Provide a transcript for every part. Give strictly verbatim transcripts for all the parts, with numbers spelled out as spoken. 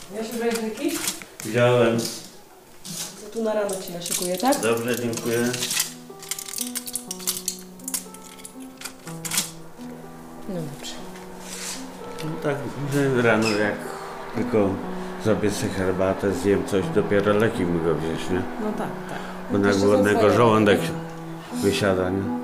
Wiesz, że jest jakiś? Wziąłem. To tu na rano ci naszykuję, tak? Dobrze, dziękuję. No dobrze. No tak, że rano jak tylko zrobię sobie herbatę, zjem coś, dopiero leki mogę wziąć, nie? No tak, tak. Bo No na to jeszcze głodnego są żołądek twoje. wysiada, nie?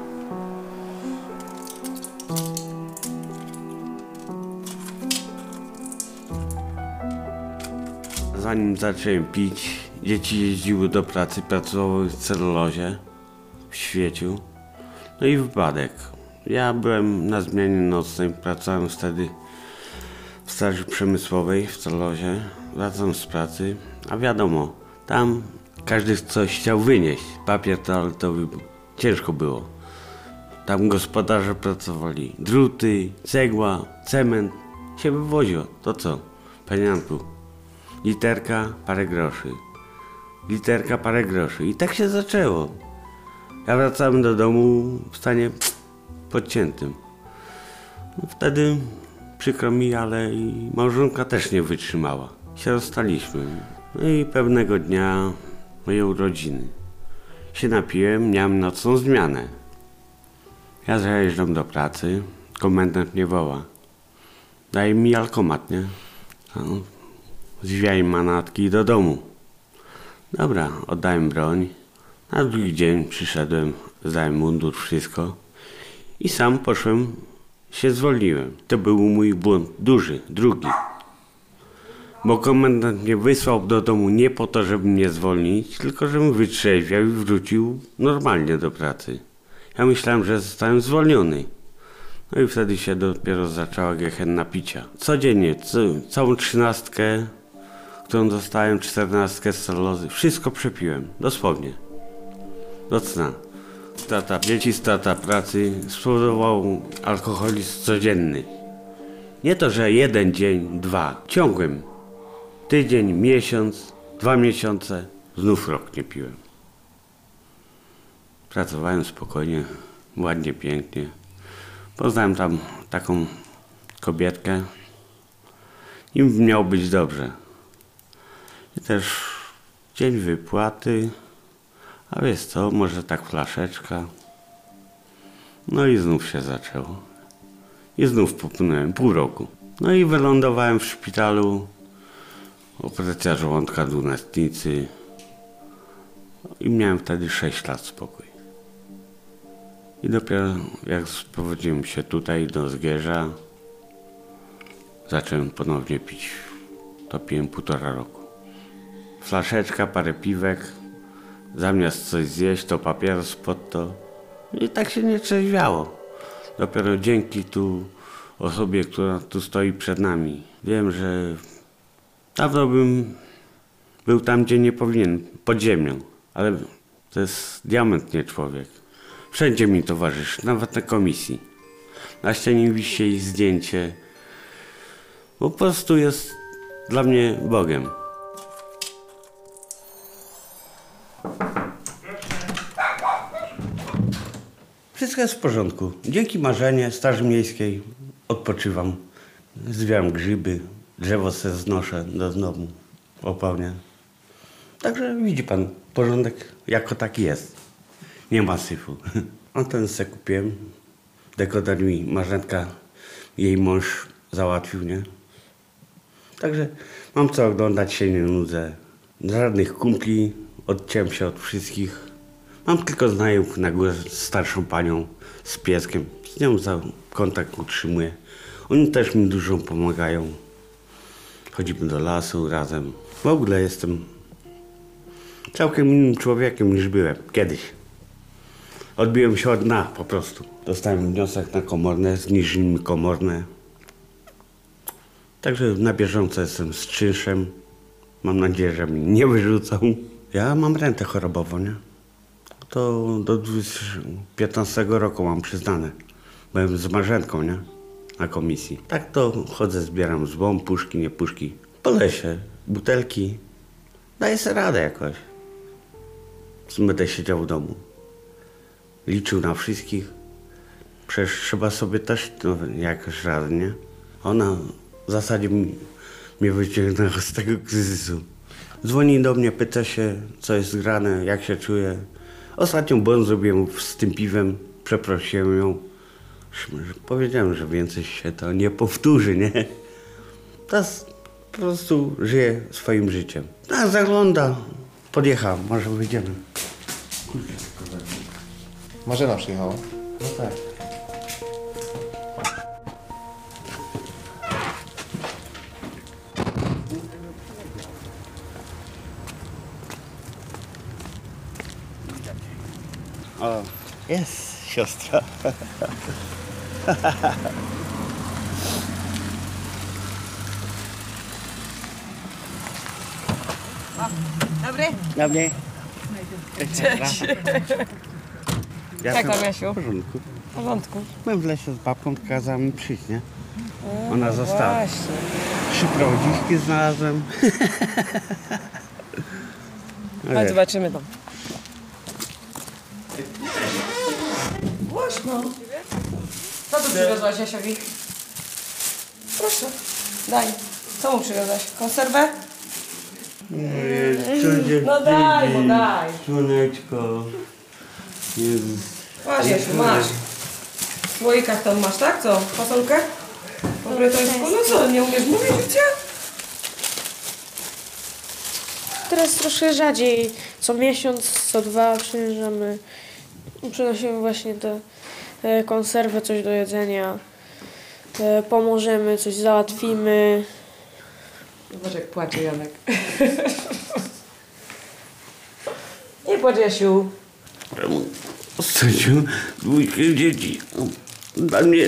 Zanim zacząłem pić, dzieci jeździły do pracy, pracowały w celulozie, w Świeciu. No i wypadek. Ja byłem na zmianie nocnej, pracowałem wtedy w straży przemysłowej w celulozie. Wracam z pracy, a wiadomo, tam każdy coś chciał wynieść. Papier toaletowy, ciężko było. Tam gospodarze pracowali. Druty, cegła, cement się wywoziło. To co? Panianku. Literka, parę groszy. Literka, parę groszy. I tak się zaczęło. Ja wracałem do domu w stanie podciętym. No wtedy przykro mi, ale i małżonka też nie wytrzymała. Się rozstaliśmy. No i pewnego dnia moje urodziny. Się napiłem, miałem nocną zmianę. Ja zajeżdżam do pracy, komendant mnie woła. Daje mi alkomat, nie? No, zwijaj manatki do domu. Dobra, oddałem broń. Na drugi dzień przyszedłem, zdałem mundur, wszystko. I sam poszłem, się zwolniłem. To był mój błąd, duży, drugi. Bo komendant mnie wysłał do domu nie po to, żeby mnie zwolnić, tylko żebym wytrzeźwiał i wrócił normalnie do pracy. Ja myślałem, że zostałem zwolniony. No i wtedy się dopiero zaczęła gehenna picia. Codziennie, co, całą trzynastkę, którą dostałem, czternastkę z celulozy, wszystko przepiłem, dosłownie. Do cna. Strata dzieci, strata pracy spowodował alkoholizm codzienny. Nie to, że jeden dzień, dwa, ciągłym. Tydzień, miesiąc, dwa miesiące, znów rok nie piłem. Pracowałem spokojnie, ładnie, pięknie. Poznałem tam taką kobietkę. Im miało być dobrze. I też dzień wypłaty. A wiesz co, może tak flaszeczka. No i znów się zaczęło. I znów popłynąłem pół roku. No i wylądowałem w szpitalu. Operacja żołądka dwunastnicy. I miałem wtedy sześć lat spokój. I dopiero jak sprowadziłem się tutaj do Zgierza, zacząłem ponownie pić. To piłem półtora roku. Flaszeczka, parę piwek. Zamiast coś zjeść, to papieros pod to. I tak się nie trzeźwiało. Dopiero dzięki tu osobie, która tu stoi przed nami. Wiem, że dawno bym był tam, gdzie nie powinien, pod ziemią. Ale to jest diament, nie człowiek. Wszędzie mi towarzyszy, nawet na komisji. Na ścianie wisi jej zdjęcie. Po prostu jest dla mnie Bogiem. Wszystko jest w porządku. Dzięki Marzenie, Straży Miejskiej odpoczywam. Zwijam grzyby, drzewo se znoszę do domu, opałnie. Także widzi pan, porządek jako taki jest. Nie ma syfu. Anten se kupiłem. Dekoder mi Marzenka, jej mąż załatwił, nie? Także mam co oglądać, się nie nudzę. Żadnych kumpli, odciąłem się od wszystkich. Mam tylko znajomych na górze z starszą panią, z pieskiem. Z nią za kontakt utrzymuję. Oni też mi dużo pomagają. Chodzimy do lasu razem. W ogóle jestem całkiem innym człowiekiem niż byłem kiedyś. Odbiłem się od dna po prostu. Dostałem wniosek na komorne, zniżyli mi komorne. Także na bieżąco jestem z czynszem. Mam nadzieję, że mnie nie wyrzucą. Ja mam rentę chorobową, nie? To do dwa tysiące piętnastego roku mam przyznane. Byłem z Marzenką, nie? Na komisji. Tak to chodzę, zbieram złom, puszki, nie puszki. Po lesie, butelki. Daję sobie radę jakoś. Będę siedział w domu. Liczył na wszystkich. Przecież trzeba sobie też no, jakoś radę, nie? Ona w zasadzie mi mnie wyciągnęło z tego kryzysu. Dzwoni do mnie, pyta się, co jest grane, jak się czuję. Ostatnią błąd zrobiłem z tym piwem, przeprosiłem ją. Powiedziałem, że więcej się to nie powtórzy, nie? Teraz po prostu żyję swoim życiem. A zagląda, podjechał, może wyjdziemy. Marzena przyjechała. No tak. O, jest siostra. Dobry. Dobry. Cześć. Jak tam, Jasiu? W porządku. W porządku. Byłem w lesie z babką, kazała mi przyjść, nie? Ona została. Właśnie. Trzy prowadziszki znalazłem. Chodź, zobaczymy tam. Głośno. Co tu przywiozłaś Jasiowi? Proszę. Daj. Co mu przywiozłaś? Konserwę? No daj, mu daj. Słoneczko. Jezus. Masz, Jasiu, masz. W słoikach tam masz, tak? Co? Fasolkę? Po brytońsku? No co, nie umiesz mówić, gdzie? Teraz troszkę rzadziej. Co miesiąc, co dwa przyjeżdżamy. Przynosimy właśnie te, te konserwy, coś do jedzenia. E, pomożemy, coś załatwimy. Zobacz, jak płacze Janek. Nie płacz, Jasiu. Ostatnio dwójkę dzieci. Dla mnie.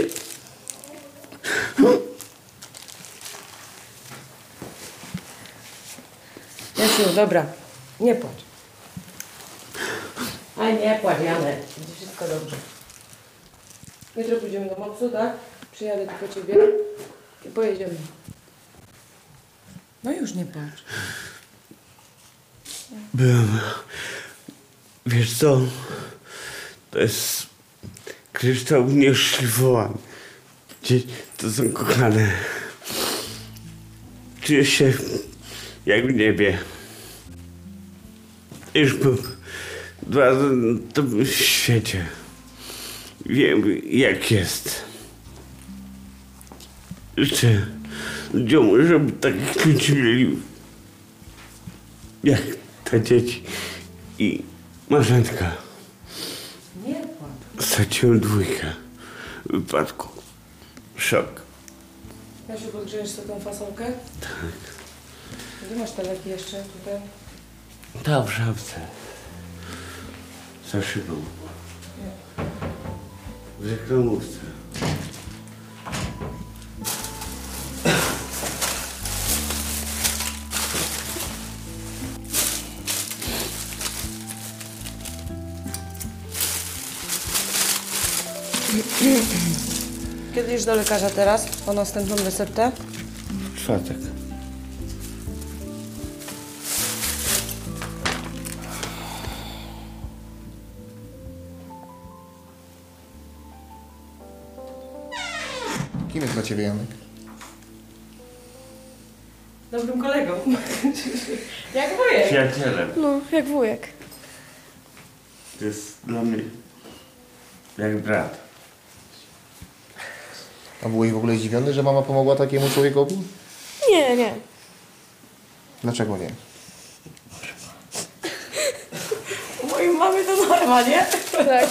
Jasiu, dobra. Nie płacz. A nie płacz, Janek. Będzie wszystko dobrze. Jutro pójdziemy do Mopsu, tak? Przyjadę tu po ciebie i pojedziemy. No już nie płacz. Byłem. Wiesz co? To jest kryształ nieuszlifowany. Dzieci to są kochane. Czuję się jak w niebie. Już był dwa razy na tym świecie. Wiem jak jest. Życzę ludziom, żeby takich ludzi mieli jak te dzieci i Marzenka. Nie płacz. Straciłem dwójkę w wypadku. Szok. Jasiu, podgrzejesz sobie tą fasolkę? Tak. Gdzie masz te leki jeszcze tutaj? Ta w żabce. Za szybą. W reklamówce. Kiedy idziesz do lekarza teraz? Po następną receptę? W czwartek. Kim jest dla ciebie Janek? Dobrym kolegą. Jak wujek. Przyjacielem. No, jak wujek. To jest dla mnie jak brat. A byłeś w ogóle zdziwiony, że mama pomogła takiemu człowiekowi? Nie, nie. Dlaczego nie? U mojej mamy to norma, nie? Tak.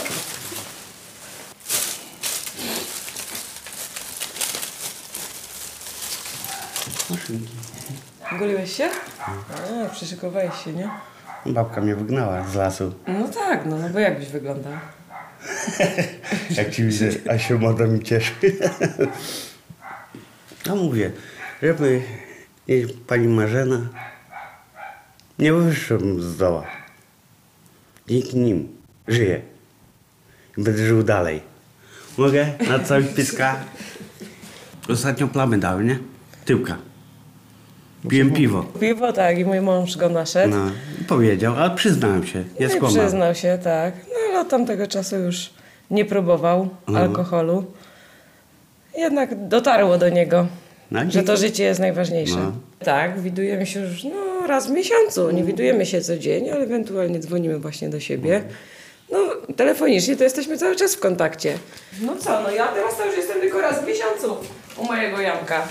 Goliłeś się? A, przyszykowałeś się, nie? Babka mnie wygnała z lasu. No tak, no, no bo jak byś wyglądał? Jak ci widzę, a się moda mi cieszy. No mówię, żeby i pani Marzena nie wyszłam z doła. Dzięki nim żyję. I będę żył dalej. Mogę na cały pyska? Ostatnio plamy dały, nie? Tyłka. Piłem piwo. Piwo, tak, i mój mąż go naszedł. No, i powiedział, ale przyznałem się, No jest i kłamał. przyznał się, tak. No ale od tamtego czasu już nie próbował No. alkoholu. Jednak dotarło do niego, No, że to życie jest najważniejsze. No. Tak, widujemy się już no, raz w miesiącu. Nie widujemy się co dzień, ale ewentualnie dzwonimy właśnie do siebie. No, telefonicznie to jesteśmy cały czas w kontakcie. No co, no ja teraz to już jestem tylko raz w miesiącu u mojego Janka.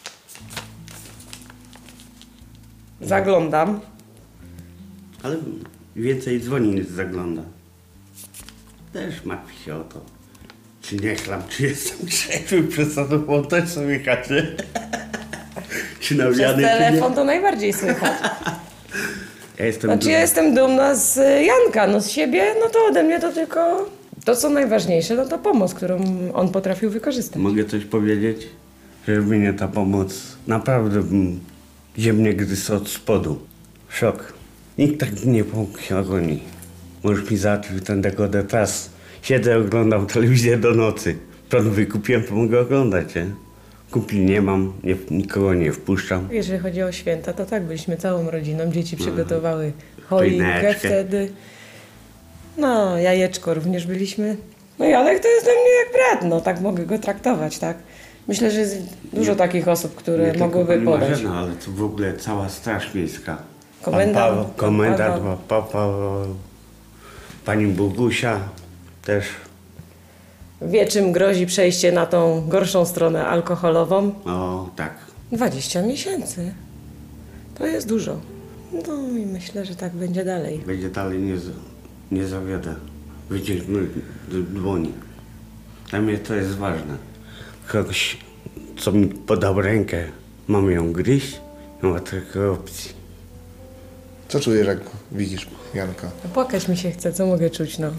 Zaglądam. Ale więcej dzwoni niż zagląda. Też martwi się o to. Czy nie chlam, czy jestem trzeźwy, przesadową też słychacie. Czy na Przez wiany, czy nie. telefon to najbardziej słychać. Ja jestem Znaczy duży. ja jestem dumna z Janka, no z siebie, no to ode mnie to tylko to, co najważniejsze, no to pomoc, którą on potrafił wykorzystać. Mogę coś powiedzieć? Żeby mnie ta pomoc naprawdę bym ziemnie gryzł od spodu. Szok. Nikt tak nie pomógł jak oni. Możesz mi załatwić ten dekoder. Teraz siedzę, oglądam telewizję do nocy. Prąd wykupiłem, to mogę oglądać, nie? Kupli nie mam, nie, nikogo nie wpuszczam. Jeżeli chodzi o święta, to tak, byliśmy całą rodziną, dzieci przygotowały choinkę Choineczkę. wtedy. No, jajeczko również byliśmy. No i Janek to jest dla mnie jak brat, no tak mogę go traktować, tak? Myślę, że jest dużo Nie- takich osób, które Nie tylko mogłyby pani podać. Marzena, ale to w ogóle cała Straż Miejska. Komendant, Pan Paweł, pan komendant, Paweł. pan Paweł, pani Bogusia też. Wie, czym grozi przejście na tą gorszą stronę alkoholową. O, tak. dwadzieścia miesięcy. To jest dużo. No i myślę, że tak będzie dalej. Będzie dalej nie, z- nie zawiodę. Wyciągnąć do dłoni. Dla mnie to jest ważne. Kogoś, co mi podał rękę, mam ją gryźć, nie ma takiej opcji. Co czujesz, jak widzisz Janka? No, płakać mi się chce, co mogę czuć, no.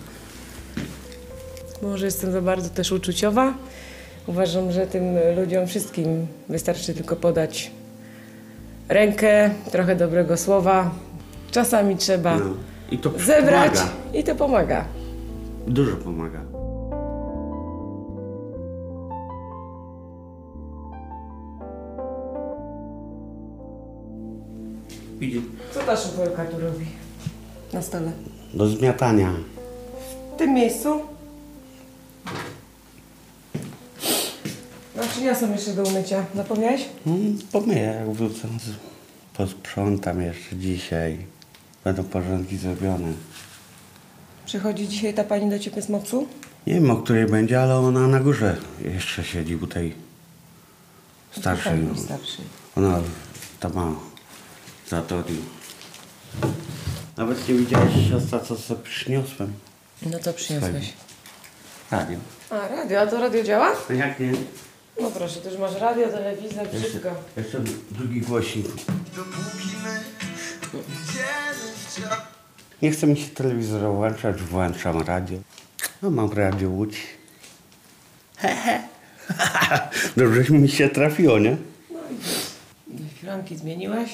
Może jestem za bardzo też uczuciowa. Uważam, że tym ludziom wszystkim wystarczy tylko podać rękę, trochę dobrego słowa. Czasami trzeba No. I to zebrać pomaga. i to pomaga. Dużo pomaga. Idzie Co ta szufelka tu robi na stole? do zmiatania. W tym miejscu? Naczynia są jeszcze do umycia. Zapomniałeś? Hmm, pomyję, jak wrócę. z- Posprzątam jeszcze dzisiaj. Będą porządki zrobione. Przychodzi dzisiaj ta pani do ciebie z mopsu? Nie wiem, o której będzie, ale ona na górze jeszcze siedzi u tej starszej. Pani starszej. Ona tam ma zatorił. Nawet nie widziałeś, siostra, co sobie przyniosłem. No to przyniosłeś. Radio. A, radio. A to radio działa? No jak nie? No proszę, też masz radio, telewizor, wszystko. Jeszcze, jeszcze drugi głośnik. Nie chce mi się telewizor włączać, włączam radio. No mam radio Łódź. Hehe. Dobrze mi się trafiło, nie? Firanki zmieniłeś?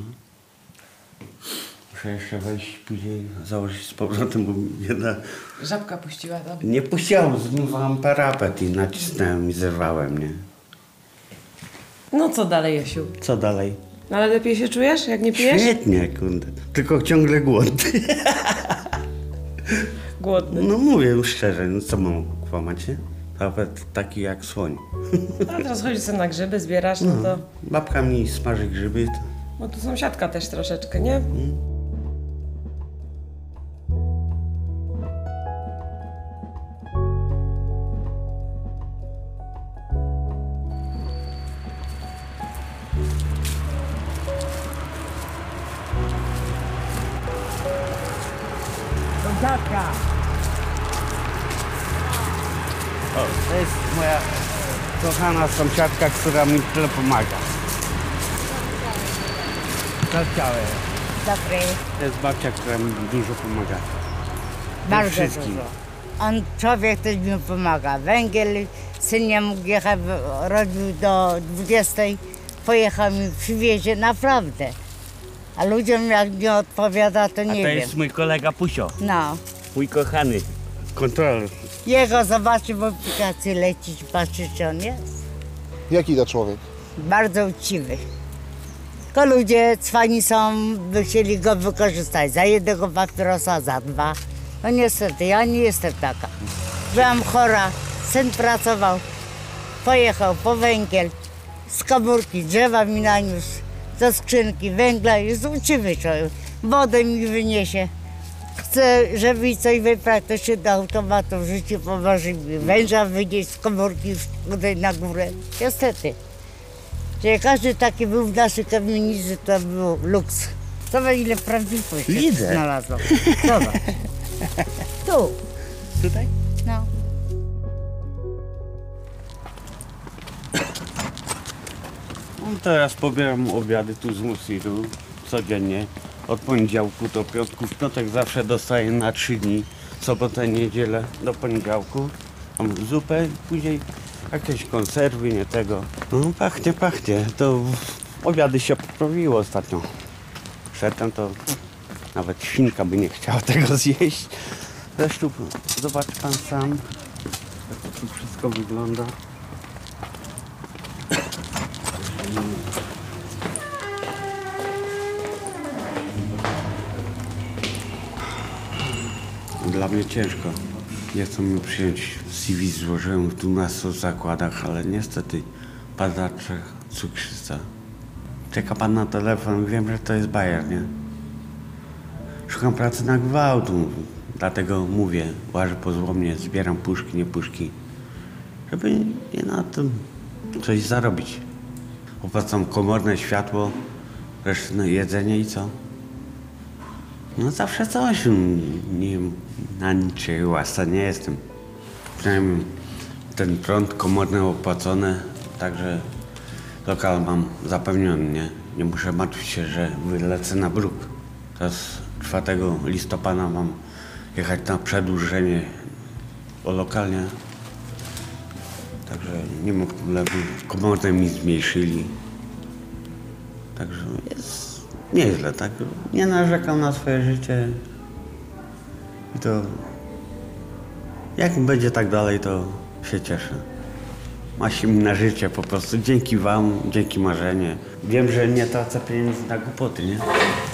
Muszę jeszcze wejść później, założyć z powrotem, bo jedna... Żabka puściła tam. Nie puściłam, zmywałam parapet i nacisnąłem i zerwałem, nie? No co dalej, Jasiu? Co dalej? No ale lepiej się czujesz, jak nie pijesz? Świetnie, kurde. Tylko ciągle głodny. Głodny. No mówię szczerze, no co mam kłamać, nie? Nawet taki jak słoń. A teraz chodzisz sobie na grzyby, zbierasz, no to... Babka mi smaży grzyby. To... Bo tu sąsiadka też troszeczkę, nie? O, to jest moja kochana sąsiadka, która mi tyle pomaga. Chciałem. Dobry, To jest babcia, która mi dużo pomaga. bardzo wszystkim. dużo. On, człowiek też mi pomaga. Węgiel, syn nie mógł jechać, robił do dwudziestej, pojechał mi, przywiezie, naprawdę. A ludziom jak nie odpowiada, to A nie to wiem. jest mój kolega Pusio, No, mój kochany kontroler. jego zobaczy w aplikacji lecić, patrzy, czy on jest. Jaki to człowiek? Bardzo uczciwy. Tylko ludzie cwani są, by chcieli go wykorzystać za jednego papierosa, za dwa. No niestety, ja nie jestem taka. Byłam chora, syn pracował, pojechał po węgiel, z komórki drzewa mi naniósł, do skrzynki węgla, jest uczciwy człowiek. Wodę mi wyniesie. Chcę, żeby coś wybrać, to się do automatu w życiu pomoże mi węża wynieść z komórki tutaj na górę. Niestety. Czyli każdy taki był w naszej kamienicy, to był luks. Zobacz, ile prawdziwości Widzę. znalazłam. Zobacz. Tu. Tutaj? No. No, teraz pobieram obiady tu z Musiru codziennie. Od poniedziałku do piątku. W piątek zawsze dostaję na trzy dni. Sobotę, niedzielę do poniedziałku. Mam zupę, później jakieś konserwy, nie tego. No pachnie, pachnie. To obiady się poprawiło ostatnio. Przedtem to nawet świnka by nie chciała tego zjeść. Zresztą zobacz pan sam, jak to tu wszystko wygląda. Dla mnie ciężko. Nie chcą mi przyjąć C V, złożyłem w dwunastu zakładach, ale niestety padacze cukrzyca. Czeka pan na telefon, wiem, że to jest bajer, nie? Szukam pracy na gwałt, dlatego mówię, łażę po złomie, zbieram puszki, nie puszki, żeby nie na tym coś zarobić. Opłacam komorne światło, resztę jedzenie i co? No zawsze coś, nie, na niczej łasa nie jestem. Przynajmniej ten prąd komorny opłacony, także lokal mam zapewniony, nie? Nie muszę martwić się, że wylecę na bruk. Teraz czwartego listopada mam jechać na przedłużenie o lokalnie. Także nie ma problemu. Komorne mi zmniejszyli. Także jest nieźle, tak? Nie narzekam na swoje życie. I to jak będzie tak dalej, to się cieszę. Ma się mi na życie po prostu. Dzięki wam, dzięki Marzenie. Wiem, że nie tracę pieniędzy na głupoty, nie?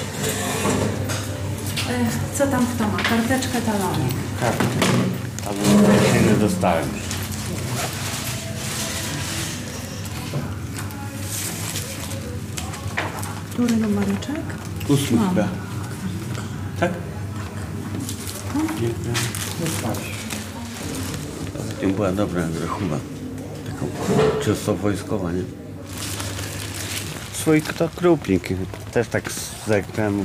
Co tam kto ma? Karteczkę, talonik. Tak. Ale się nie dostałem. Który numeryczek? Ósmy Mam. chyba. Tak? Dziękuję. To była dobra grochuba. Taką czysto wojskowa, nie? Swój to krupnik. Też tak zagrałem.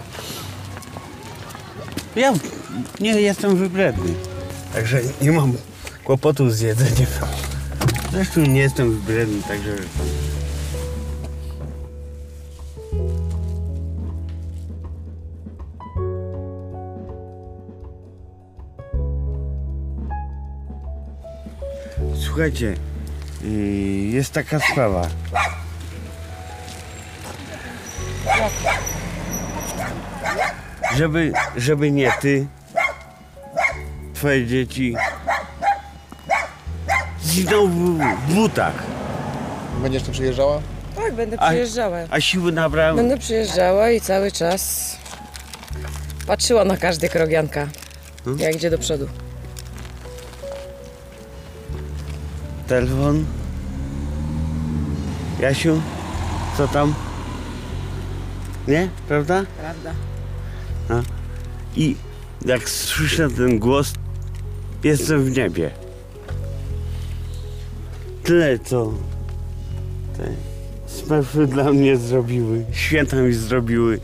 Ja nie jestem wybredny. Także nie mam kłopotu z jedzeniem. Zresztą nie jestem wybredny, także... Słuchajcie, yy, jest taka sprawa. Żeby, żeby nie ty, twoje dzieci zginą w, w butach, Będziesz tu przyjeżdżała? Tak, będę A- przyjeżdżała. a siły nabrałem. Będę przyjeżdżała i cały czas patrzyła na każdy krok Janka, Hmm? jak idzie do przodu. Telefon. Jasiu, co tam? Nie? Prawda? Prawda? A? I jak słyszę ten głos, jestem w niebie. Tyle, co te smurfy dla mnie zrobiły, święta mi zrobiły.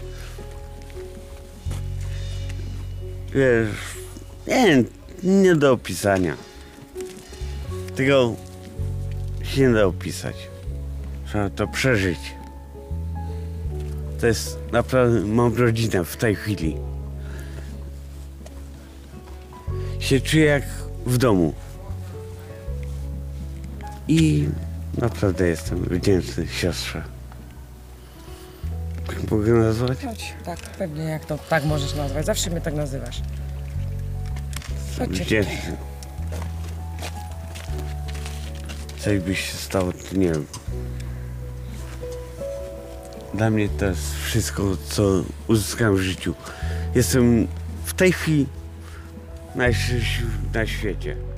Wiesz, nie, nie do opisania. Tego się nie da opisać. Trzeba to przeżyć. To jest naprawdę, mam rodzinę w tej chwili. Się czuję jak w domu. I naprawdę jestem wdzięczny siostrze. Jak mogę nazwać? Chodź. Tak, pewnie jak to tak możesz nazwać. Zawsze mnie tak nazywasz. Chodźcie. Wdzięczny. Coś by się stało, to nie wiem. Dla mnie to jest wszystko, co uzyskałem w życiu. Jestem w tej chwili najszczęśliwszy na świecie.